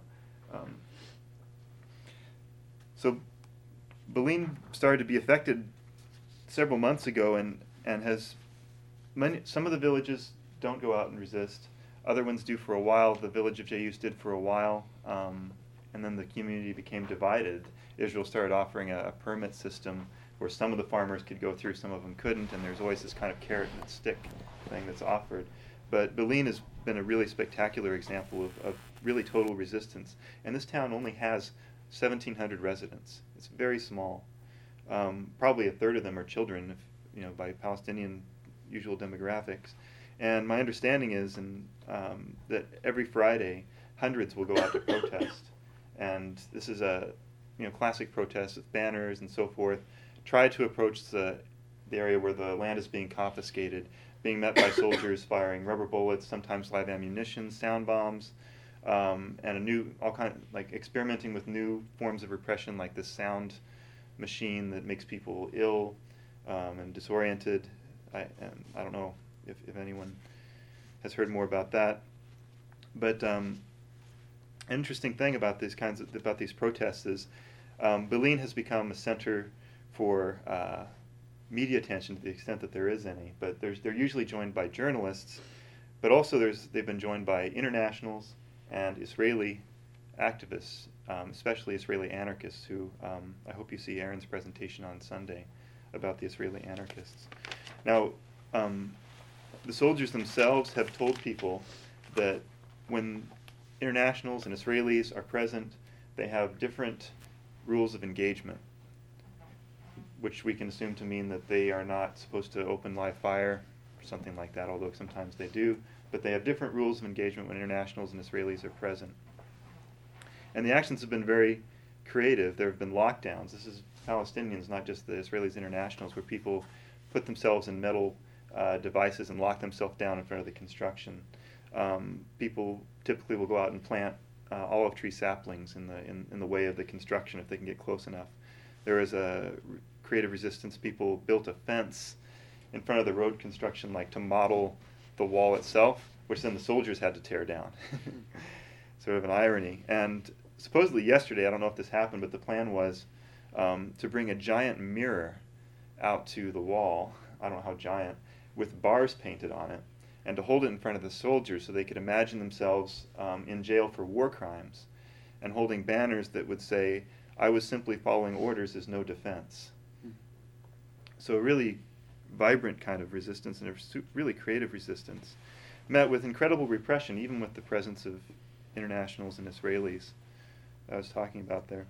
So Bilin started to be affected several months ago, and has some of the villages don't go out and resist. Other ones do for a while. The village of Jayus did for a while, and then the community became divided. Israel started offering a permit system where some of the farmers could go through, some of them couldn't, and there's always this kind of carrot and stick thing that's offered. But Bilin has been a really spectacular example of really total resistance. And this town only has 1,700 residents. It's very small. Probably a third of them are children, by Palestinian usual demographics. And my understanding is that every Friday, hundreds will go out to protest. And this is a classic protest with banners and so forth. Try to approach the area where the land is being confiscated, being met by soldiers firing rubber bullets, sometimes live ammunition, sound bombs, and experimenting with new forms of repression, like this sound machine that makes people ill and disoriented. I don't know if anyone has heard more about that, but an interesting thing about these protests is Bilin has become a center for media attention to the extent that there is any. But they're usually joined by journalists, but also they've been joined by internationals and Israeli activists, especially Israeli anarchists, who I hope you see Aaron's presentation on Sunday about the Israeli anarchists. Now, the soldiers themselves have told people that when internationals and Israelis are present, they have different rules of engagement, which we can assume to mean that they are not supposed to open live fire or something like that, although sometimes they do. But they have different rules of engagement when internationals and Israelis are present. And the actions have been very creative. There have been lockdowns. This is Palestinians, not just the Israelis internationals, where people put themselves in metal devices and lock themselves down in front of the construction. People typically will go out and plant olive tree saplings in the way of the construction if they can get close enough. There is a creative resistance. People built a fence in front of the road construction, like to model the wall itself, which then the soldiers had to tear down. Sort of an irony. And supposedly yesterday, I don't know if this happened, but the plan was to bring a giant mirror out to the wall, I don't know how giant, with bars painted on it, and to hold it in front of the soldiers so they could imagine themselves in jail for war crimes, and holding banners that would say, "I was simply following orders is no defense." So a really vibrant kind of resistance, and a really creative resistance, met with incredible repression, even with the presence of internationals and Israelis I was talking about there.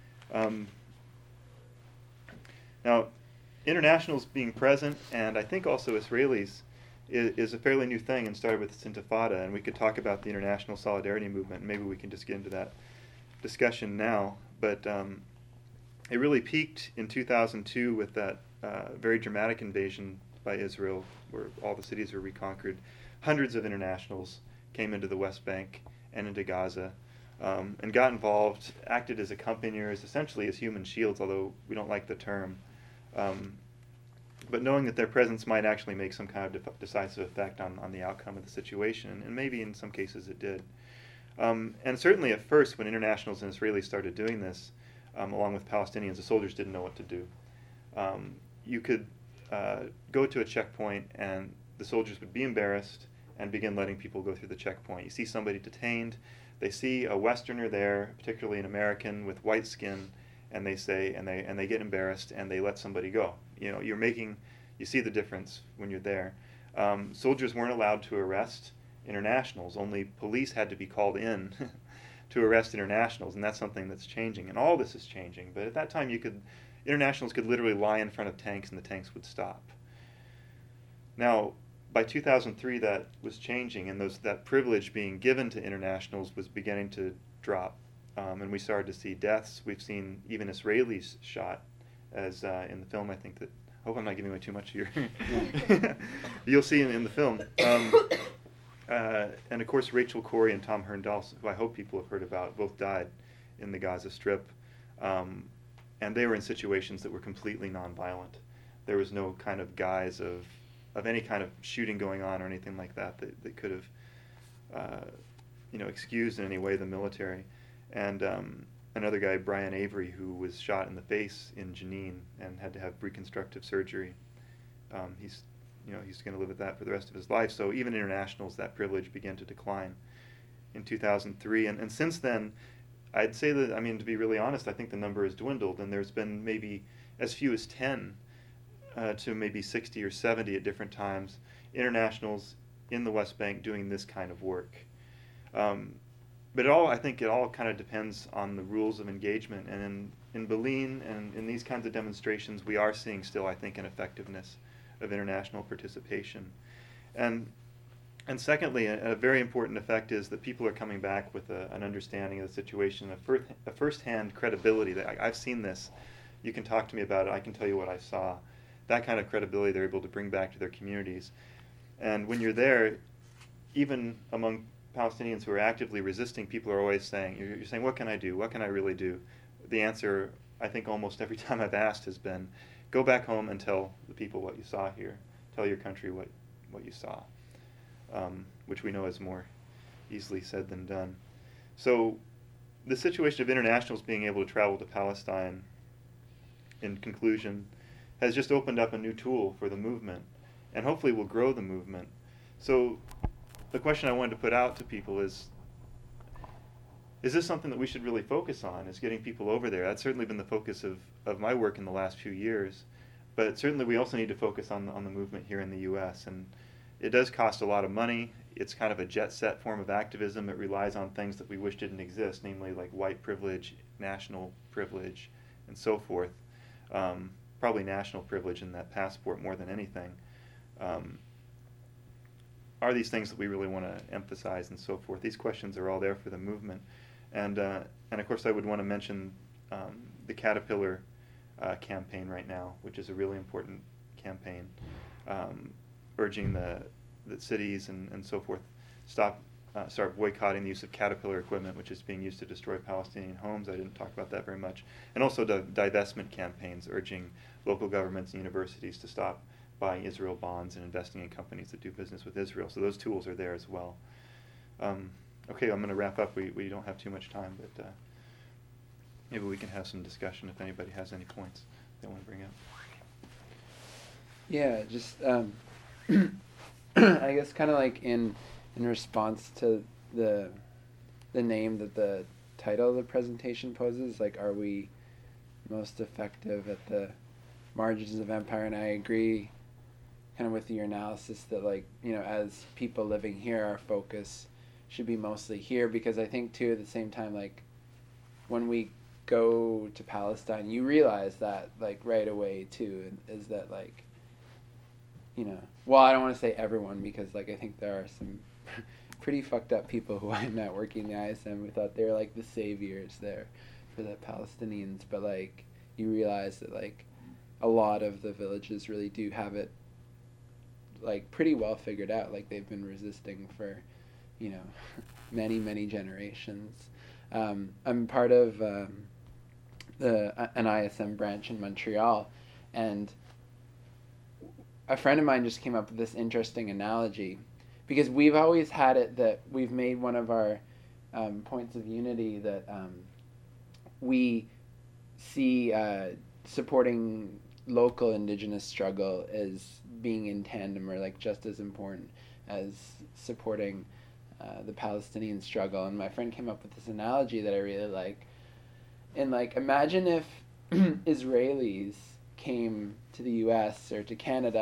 Now, internationals being present, and I think also Israelis, is a fairly new thing, and started with this Intifada, and we could talk about the international solidarity movement, and maybe we can just get into that discussion now. But it really peaked in 2002 with that very dramatic invasion by Israel, where all the cities were reconquered. Hundreds of internationals came into the West Bank and into Gaza, and got involved, acted as accompagners, essentially as human shields, although we don't like the term. But knowing that their presence might actually make some kind of decisive effect on the outcome of the situation, and maybe in some cases it did. And certainly at first, when internationals and Israelis started doing this, along with Palestinians, the soldiers didn't know what to do. You could go to a checkpoint, and the soldiers would be embarrassed and begin letting people go through the checkpoint. You see somebody detained, they see a Westerner there, particularly an American with white skin, and they say, and they get embarrassed, and they let somebody go. You see the difference when you're there. soldiers weren't allowed to arrest internationals. Only police had to be called in to arrest internationals, and that's something that's changing. And all this is changing. But at that time, internationals could literally lie in front of tanks, and the tanks would stop. Now, by 2003, that was changing, and that privilege being given to internationals was beginning to drop. And we started to see deaths. We've seen even Israelis shot, as in the film, I think that, I hope I'm not giving away too much here. You'll see in the film. And of course, Rachel Corrie and Tom Herndal, who I hope people have heard about, both died in the Gaza Strip. And they were in situations that were completely nonviolent. There was no kind of guise of any kind of shooting going on or anything like that could have excused in any way the military. And another guy, Brian Avery, who was shot in the face in Jenin and had to have reconstructive surgery. He's going to live with that for the rest of his life. So even internationals, that privilege began to decline in 2003. And since then, I'd say that, to be really honest, I think the number has dwindled, and there's been maybe as few as 10 to maybe 60 or 70 at different times, internationals in the West Bank doing this kind of work. But I think it all kind of depends on the rules of engagement. And in Belin and in these kinds of demonstrations, we are seeing still, I think, an effectiveness of international participation. And secondly, a very important effect is that people are coming back with an understanding of the situation, a first-hand credibility. That I've seen this. You can talk to me about it. I can tell you what I saw. That kind of credibility they're able to bring back to their communities. And when you're there, even among Palestinians who are actively resisting, people are always saying, you're saying, what can I do? What can I really do? The answer, I think almost every time I've asked, has been, go back home and tell the people what you saw here. Tell your country what you saw, which we know is more easily said than done. So the situation of internationals being able to travel to Palestine, in conclusion, has just opened up a new tool for the movement, and hopefully will grow the movement. So the question I wanted to put out to people is this something that we should really focus on, is getting people over there? That's certainly been the focus of my work in the last few years. But certainly we also need to focus on the movement here in the U.S. And it does cost a lot of money. It's kind of a jet-set form of activism. It relies on things that we wish didn't exist, namely like white privilege, national privilege, and so forth. Probably national privilege in that passport more than anything. Are these things that we really want to emphasize and so forth? These questions are all there for the movement. And of course I would want to mention the Caterpillar campaign right now, which is a really important campaign, urging the cities and so forth start boycotting the use of Caterpillar equipment, which is being used to destroy Palestinian homes. I didn't talk about that very much. And also the divestment campaigns, urging local governments and universities to stop buying Israel bonds and investing in companies that do business with Israel. So those tools are there as well. Okay, I'm going to wrap up. We don't have too much time, but maybe we can have some discussion if anybody has any points they want to bring up. Yeah, just I guess kind of like in response to the name that the title of the presentation poses, like, are we most effective at the margins of empire? And I agree kind of with your analysis that, like, as people living here, our focus should be mostly here, because I think too at the same time, like, when we go to Palestine, you realize that, like, right away too, is that, like, well, I don't want to say everyone, because, like, I think there are some pretty fucked up people who I met working the ISM who thought they were, like, the saviors there for the Palestinians, but, like, you realize that, like, a lot of the villages really do have it, like, pretty well figured out. Like, they've been resisting for, many, many generations. I'm part of an ISM branch in Montreal, and a friend of mine just came up with this interesting analogy, because we've always had it that we've made one of our points of unity that we see supporting local indigenous struggle as being in tandem, or, like, just as important as supporting the Palestinian struggle. And my friend came up with this analogy that I really like. And, like, imagine if Israelis came to the US or to Canada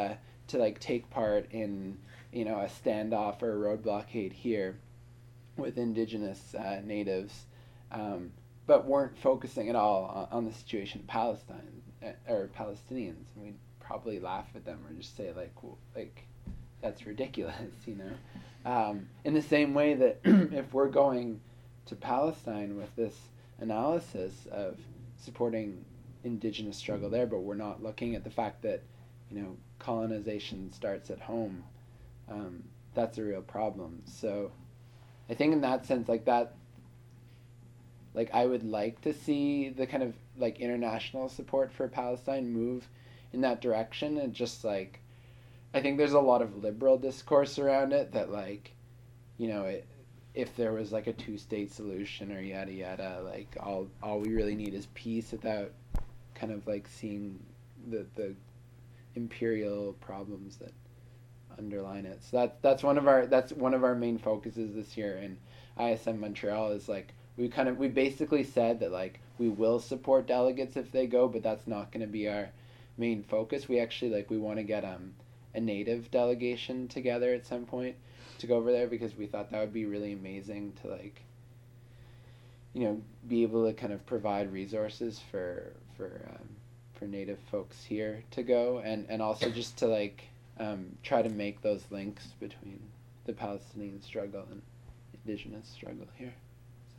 to like take part in, you know, a standoff or a road blockade here with indigenous natives, but weren't focusing at all on the situation in Palestine or Palestinians. And we'd probably laugh at them or just say like that's ridiculous, you know. In the same way that if we're going to Palestine with this analysis of supporting indigenous struggle there, but we're not looking at the fact that, you know, colonization starts at home, that's a real problem. So I think in that sense, like that, like I would like to see the kind of like international support for Palestine move in that direction, and just like I think there's a lot of liberal discourse around it that, like, you know, if there was like a two-state solution or yada yada, like all we really need is peace, without kind of like seeing the imperial problems that underline it. So that's one of our main focuses this year in ISM Montreal, is like we basically said that like we will support delegates if they go, but that's not going to be our main focus. We actually we want to get a native delegation together at some point to go over there, because we thought that would be really amazing to like, you know, be able to kind of provide resources for native folks here to go, and also just to like try to make those links between the Palestinian struggle and indigenous struggle here. So.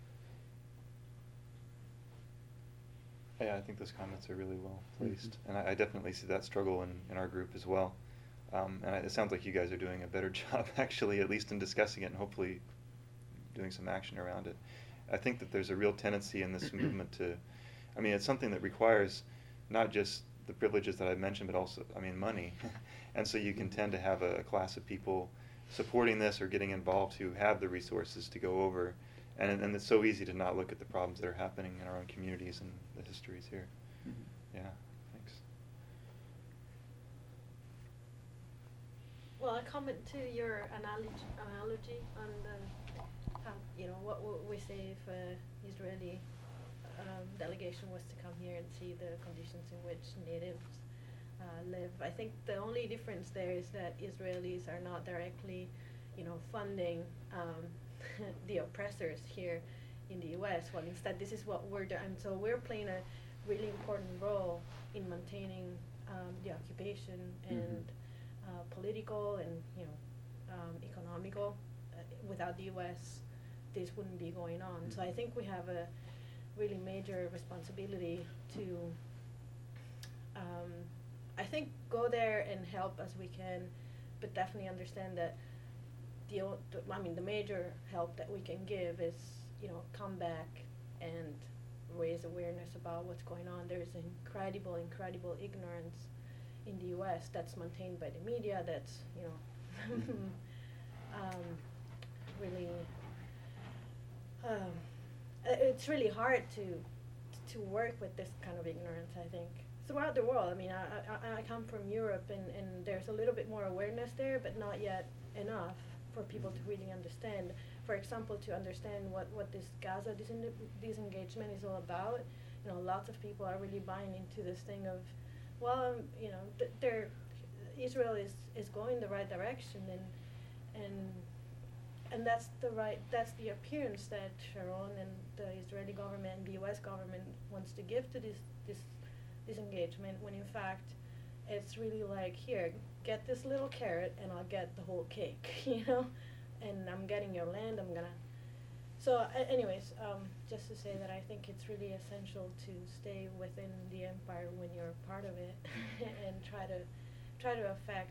Yeah, I think those comments are really well placed, and I definitely see that struggle in our group as well. And it sounds like you guys are doing a better job, actually, at least in discussing it and hopefully doing some action around it. I think that there's a real tendency in this movement to, I mean, it's something that requires not just the privileges that I mentioned, but also, I mean, money. And so you can tend to have a class of people supporting this or getting involved who have the resources to go over. And it's so easy to not look at the problems that are happening in our own communities and the histories here. Mm-hmm. Yeah, thanks. Well, I comment to your analogy on the, you know, what we say if Israeli delegation was to come here and see the conditions in which natives live. I think the only difference there is that Israelis are not directly, you know, funding the oppressors here in the U.S. Well, instead, this is what we're doing. And so we're playing a really important role in maintaining the occupation and political and, you know, economical. Without the U.S., this wouldn't be going on. So I think we have a really major responsibility to, I think, go there and help as we can, but definitely understand that the major help that we can give is, you know, come back and raise awareness about what's going on. There's incredible ignorance in the U.S. that's maintained by the media. That's, you know, really. It's really hard to work with this kind of ignorance, I think, throughout the world. I mean, I come from Europe, and there's a little bit more awareness there, but not yet enough for people to really understand. For example, to understand what this Gaza disengagement is all about. You know, lots of people are really buying into this thing of, well, you know, Israel is going the right direction, and that's the appearance that Sharon and the Israeli government and the U.S. government wants to give to this disengagement, when in fact it's really like, here, get this little carrot and I'll get the whole cake, you know, and I'm getting your land, I'm gonna. So anyways, just to say that I think it's really essential to stay within the empire when you're part of it and try to affect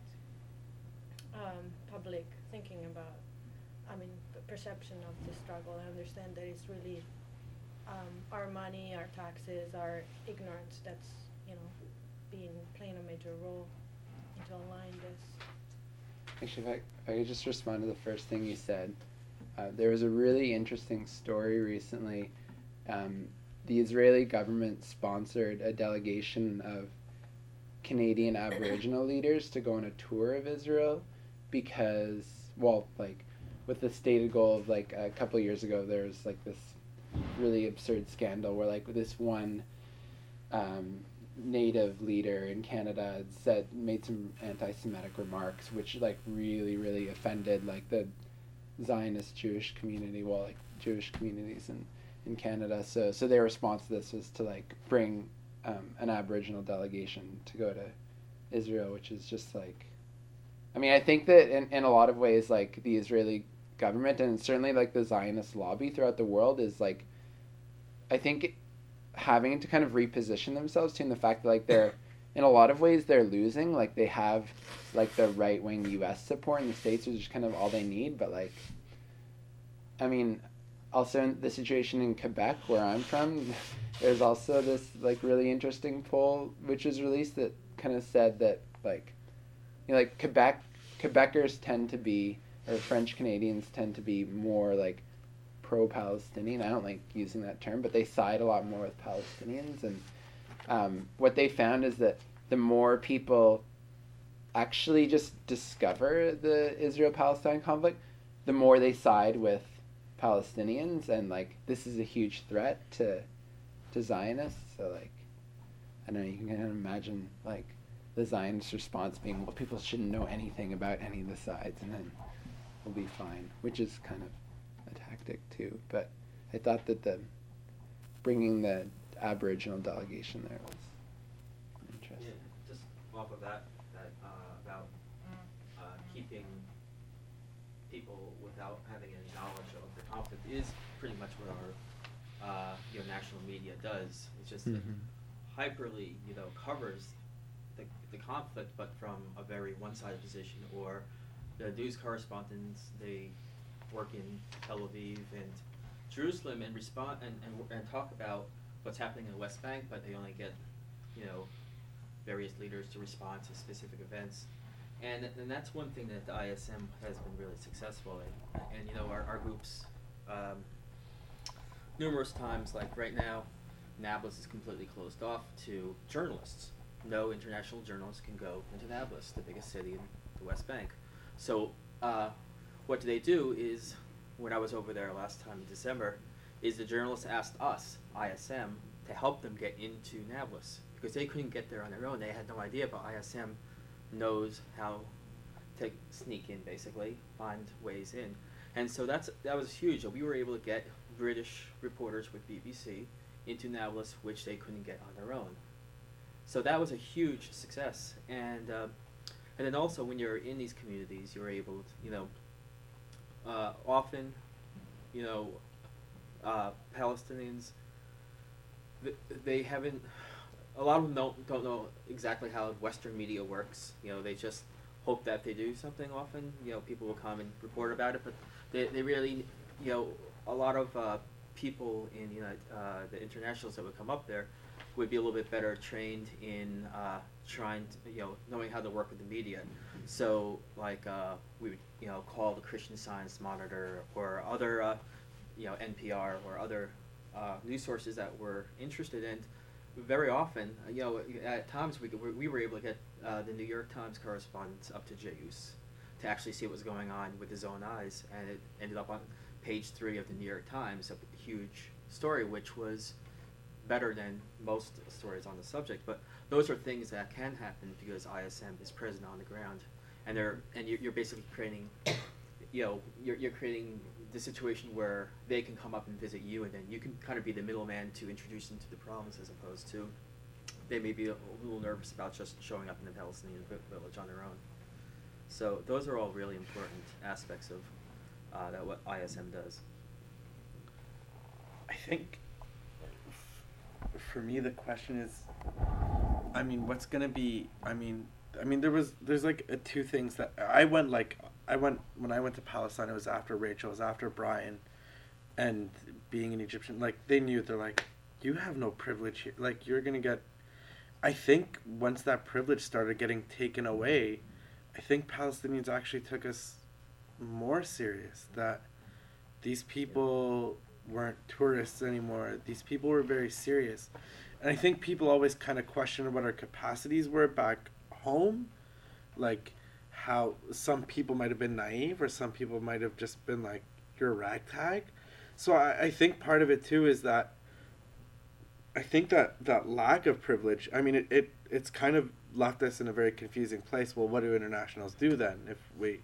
public thinking about, I mean, the perception of the struggle. I understand that it's really our money, our taxes, our ignorance that's, you know, playing a major role to align this. Actually, if I could just respond to the first thing you said. There was a really interesting story recently. The Israeli government sponsored a delegation of Canadian Aboriginal leaders to go on a tour of Israel because, well, like, with the stated goal of, like, a couple of years ago, there was, like, this really absurd scandal where, like, this one native leader in Canada made some anti-Semitic remarks, which like really really offended like the Zionist Jewish community, well, like Jewish communities in Canada. So their response to this was to like bring an Aboriginal delegation to go to Israel, which is just like, I mean, I think that in a lot of ways, like the Israeli government and certainly like the Zionist lobby throughout the world is like, I think having to kind of reposition themselves to the fact that like they're in a lot of ways they're losing, like they have like the right wing US support in the States, which is kind of all they need, but like, I mean, also in the situation in Quebec where I'm from, there's also this like really interesting poll which was released that kind of said that like, you know, like Quebecers tend to be, or French Canadians tend to be more like pro-Palestinian. I don't like using that term, but they side a lot more with Palestinians. And what they found is that the more people actually just discover the Israel-Palestine conflict, the more they side with Palestinians, and like this is a huge threat to Zionists. So like, I don't know, you can kind of imagine like the Zionist response being, well, people shouldn't know anything about any of the sides, and then we'll be fine, which is kind of a tactic too. But I thought that bringing the Aboriginal delegation there was interesting. Yeah, just off of that about keeping people without having any knowledge of the conflict is pretty much what our national media does. It's just that hyperly covers the conflict, but from a very one-sided position. Or the news correspondents, they work in Tel Aviv and Jerusalem and respond and talk about what's happening in the West Bank, but they only get various leaders to respond to specific events. And that's one thing that the ISM has been really successful in. And our groups, numerous times, like right now, Nablus is completely closed off to journalists. No international journalists can go into Nablus, the biggest city in the West Bank. So what they do is, when I was over there last time in December, is the journalists asked us, ISM, to help them get into Nablus, because they couldn't get there on their own. They had no idea, but ISM knows how to sneak in, basically, find ways in. And so that was huge. We were able to get British reporters with BBC into Nablus, which they couldn't get on their own. So that was a huge success. And then also, when you're in these communities, you're able to, often, Palestinians, they haven't, a lot of them don't know exactly how Western media works. They just hope that they do something often. People will come and report about it, but they really, a lot of people in the internationals that would come up there would be a little bit better trained in trying to, knowing how to work with the media. So like we would, call the Christian Science Monitor or other, NPR or other news sources that we're interested in. Very often, at times we were able to get the New York Times correspondents up to Jayus to actually see what was going on with his own eyes, and it ended up on page 3 of the New York Times, a huge story, which was better than most stories on the subject. But those are things that can happen because ISM is present on the ground, and you're basically creating, you're creating the situation where they can come up and visit you, and then you can kind of be the middleman to introduce them to the problems, as opposed to they may be a little nervous about just showing up in the Palestinian village on their own. So those are all really important aspects of that what ISM does. I think for me the question is, what's gonna be? There's like two things that I went when I went to Palestine. It was after Rachel, it was after Brian, and being an Egyptian, like they knew, they're like, you have no privilege here. Like you're gonna get. I think once that privilege started getting taken away, I think Palestinians actually took us more serious. That these people weren't tourists anymore. These people were very serious. And I think people always kind of question what our capacities were back home. Like how some people might have been naive, or some people might have just been like, you're a ragtag. So I think part of it too is that I think that lack of privilege, I mean, it's kind of left us in a very confusing place. Well, what do internationals do then if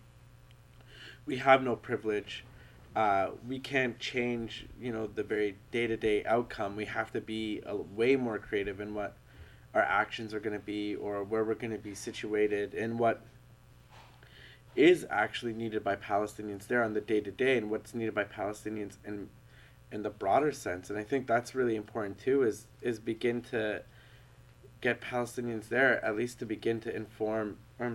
we have no privilege? We can't change, the very day-to-day outcome. We have to be way more creative in what our actions are going to be, or where we're going to be situated, and what is actually needed by Palestinians there on the day-to-day, and what's needed by Palestinians in the broader sense. And I think that's really important too, is begin to get Palestinians there, at least to begin to inform,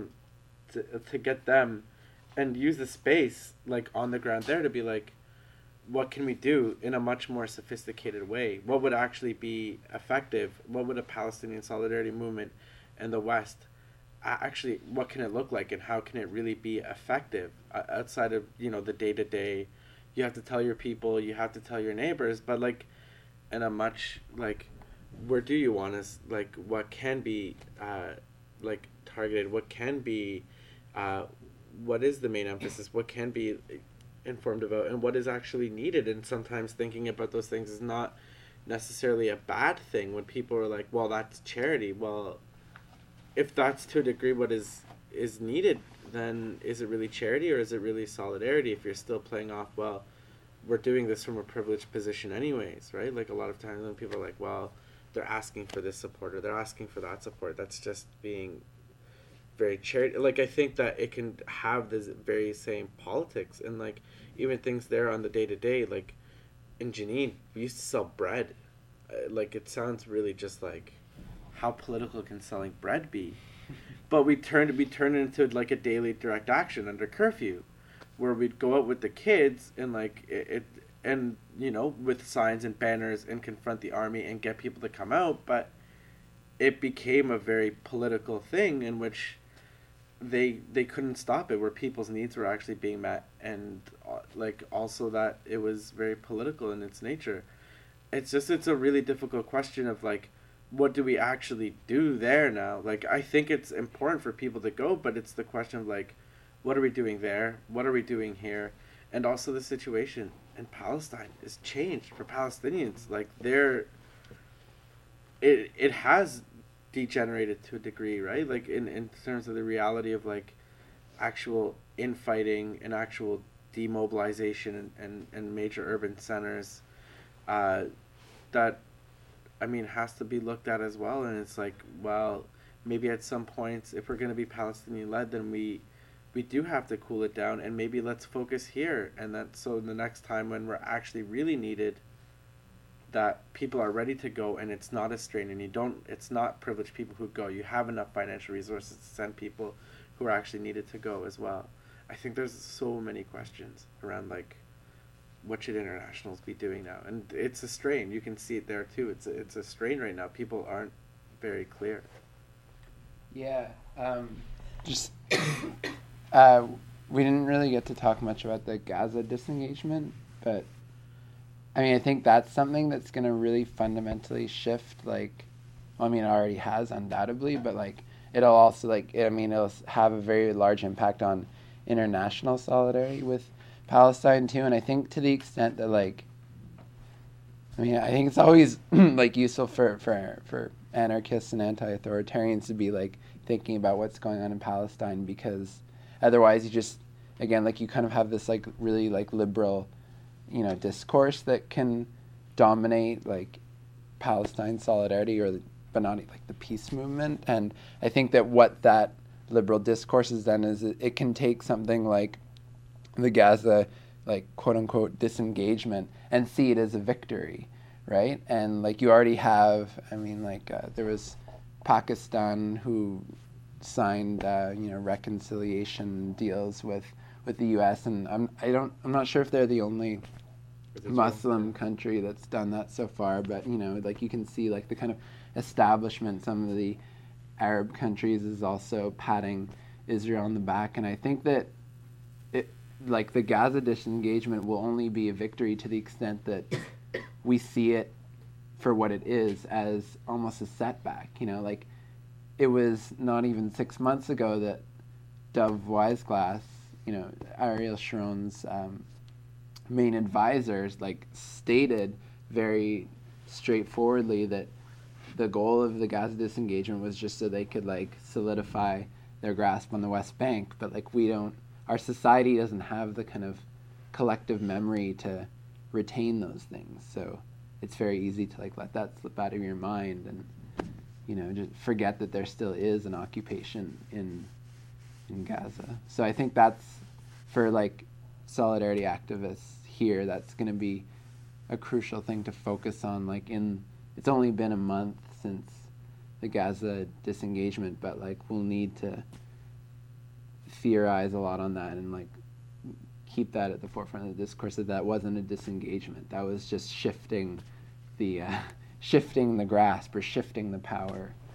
to get them, and use the space like on the ground there to be like, what can we do in a much more sophisticated way? What would actually be effective? What would a Palestinian solidarity movement in the West actually, what can it look like, and how can it really be effective outside of, the day-to-day? You have to tell your people, you have to tell your neighbors, but like in a much like, where do you want us, like what can be like targeted, what can be what is the main emphasis, what can be informed about, and what is actually needed. And sometimes thinking about those things is not necessarily a bad thing when people are like, well, that's charity. Well, if that's to a degree what is needed, then is it really charity, or is it really solidarity if you're still playing off, well, we're doing this from a privileged position anyways, right? Like a lot of times when people are like, well, they're asking for this support or they're asking for that support, that's just being very charity. Like, I think that it can have this very same politics, and like even things there on the day-to-day, like in Jenin, we used to sell bread. Like, it sounds really just like, how political can selling bread be? But we turned it into like a daily direct action under curfew, where we'd go out with the kids and like it and with signs and banners and confront the army and get people to come out. But it became a very political thing in which they couldn't stop it, where people's needs were actually being met, and like also that it was very political in its nature. It's a really difficult question of like, what do we actually do there now? Like, I think it's important for people to go, but it's the question of like, what are we doing there? What are we doing here? And also the situation in Palestine is changed for Palestinians. Like, it has degenerated to a degree, right? Like in terms of the reality of like actual infighting and actual demobilization and major urban centers, that, I mean, has to be looked at as well. And it's like, well, maybe at some points, if we're going to be Palestinian-led, then we do have to cool it down, and maybe let's focus here. And that, so the next time when we're actually really needed, that people are ready to go, and it's not a strain, and it's not privileged people who go. You have enough financial resources to send people who are actually needed to go as well. I think there's so many questions around like, what should internationals be doing now? And it's a strain. You can see it there too. It's a strain right now. People aren't very clear. Yeah. Just we didn't really get to talk much about the Gaza disengagement, but I mean, I think that's something that's going to really fundamentally shift, like, well, I mean, it already has undoubtedly, but like, it'll also it'll have a very large impact on international solidarity with Palestine too. And I think to the extent that like, I mean, I think it's always like useful for anarchists and anti-authoritarians to be like thinking about what's going on in Palestine, because otherwise you just, again, like you kind of have this like really like liberal, discourse that can dominate like Palestine solidarity but not like the peace movement. And I think that what that liberal discourse is then is it can take something like the Gaza, like, quote unquote disengagement and see it as a victory, right? And like you already have, I mean, like there was Pakistan who signed reconciliation deals with the U.S. and I'm not sure if they're the only Muslim country that's done that so far, but like you can see like the kind of establishment, some of the Arab countries is also patting Israel on the back. And I think that like the Gaza disengagement will only be a victory to the extent that we see it for what it is, as almost a setback. Like it was not even 6 months ago that Dov Weisglass, Ariel Sharon's main advisors, like stated very straightforwardly that the goal of the Gaza disengagement was just so they could like solidify their grasp on the West Bank, but like our society doesn't have the kind of collective memory to retain those things. So it's very easy to like let that slip out of your mind and, you know, just forget that there still is an occupation in Gaza. So I think that's, for like solidarity activists here, that's going to be a crucial thing to focus on. Like it's only been a month since the Gaza disengagement, but like we'll need to theorize a lot on that and like keep that at the forefront of the discourse, that wasn't a disengagement. That was just shifting the grasp or shifting the power